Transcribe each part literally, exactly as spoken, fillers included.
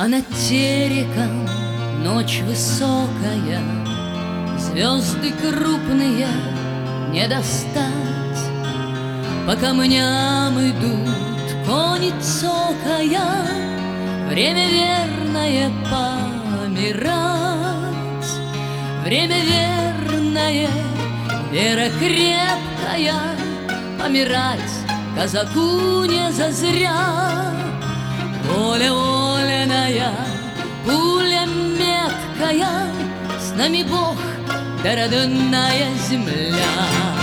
над тереком ночь высокая, звезды крупные не достать. По камням идут кони цокая, время верное помирать. Время верное, вера крепкая, помирать казаку не зазря. Воля вольная, пуля меткая, с нами Бог да родная земля.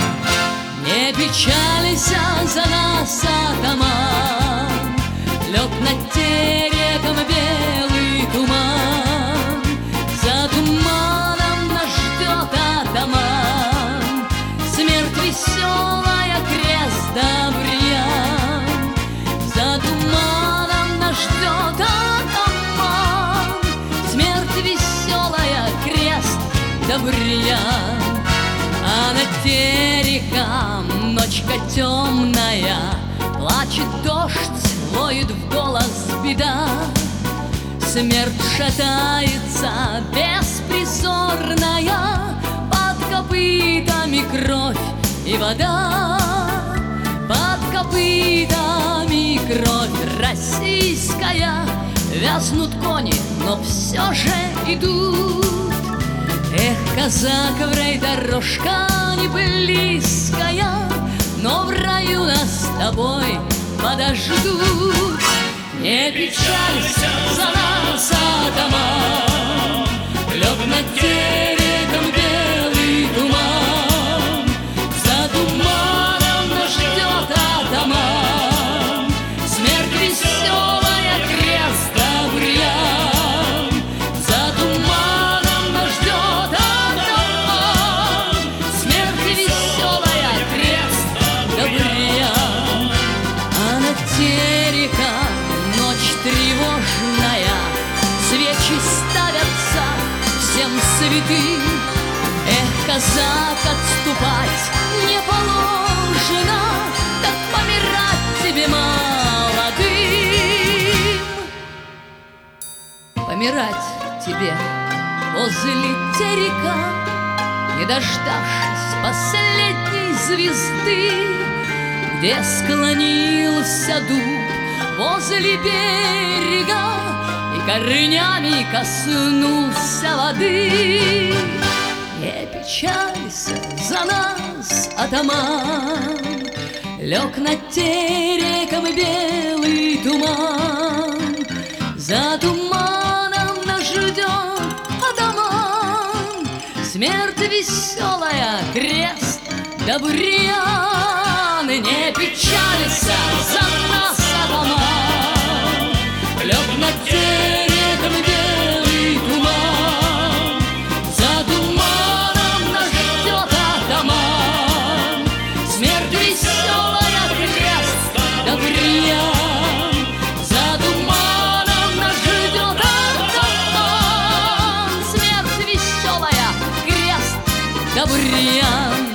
Не печалься за нас, атаман, лег над тереком белый туман. За туманом нас ждет атаман, смерть веселая, крест да бурьян. За туманом нас ждет атаман, смерть веселая, крест да бурьян. А над тереком ночка темная, плачет дождь, воет в голос беда. Смерть шатается беспризорная, под копытами кровь и вода. Под копытами кровь российская, вязнут кони, но все же идут. Эх, казак, в рай дорожка не близкая, но в раю нас с тобой подождут. Не печалься за нас, атаман, лег над тереком белый туман. За туманом нас ждет атаман, смерть веселая, крест да бурьян. За туманом нас ждет атаман, смерть веселая, крест да бурьян. А над тереком ночь тревожная, свечи ставятся всем святым. Эх, казак, отступать не положено, так помирать тебе молодым. Помирать тебе возле терека, не дождавшись последней звезды, где склонился дуб возле берега и корнями коснулся воды. Не печалься за нас, атаман, лег над тереком белый туман. За туманом нас ждет атаман, смерть веселая, крест да бурьян. Не печалься за нас, атаман, лег над тереком белый туман. За туманом нас ждет атаман, смерть веселая, крест да бурьян. За туманом нас ждет атаман, смерть веселая, крест да бурьян.